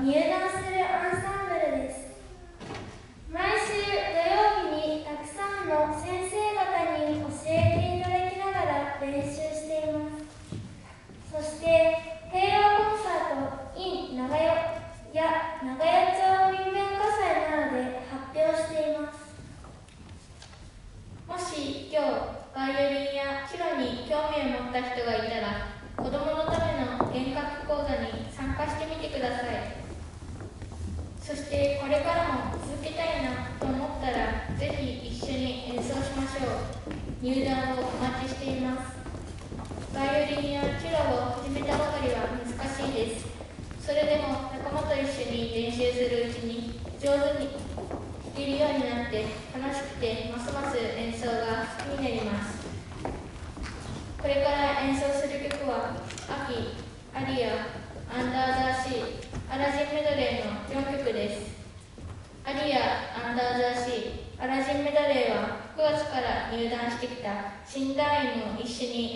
入団するアンサンブルです。毎週土曜日にたくさんの先生方に教えていただきながら練習しています。そして平和コンサート in 長与や長与町民文化祭などで発表しています。もし今日バイオリンやチェロに興味を持った人がいたら、子どものための弦楽講座に参加してみてください。そしてこれからも続けたいなと思ったら、ぜひ一緒に演奏しましょう。入団をお待ちしています。バイオリンやチェロを始めたばかりは難しいです。それでも仲間と一緒に練習するうちに上手に弾けるようになって、楽しくてますます演奏が好きになります。これから演奏する曲は秋、アリア、アンダーザーシー、アラジンメドレーの4曲です。アリア、アンダーザーシー、アラジンメドレーは9月から入団してきた新団員も一緒に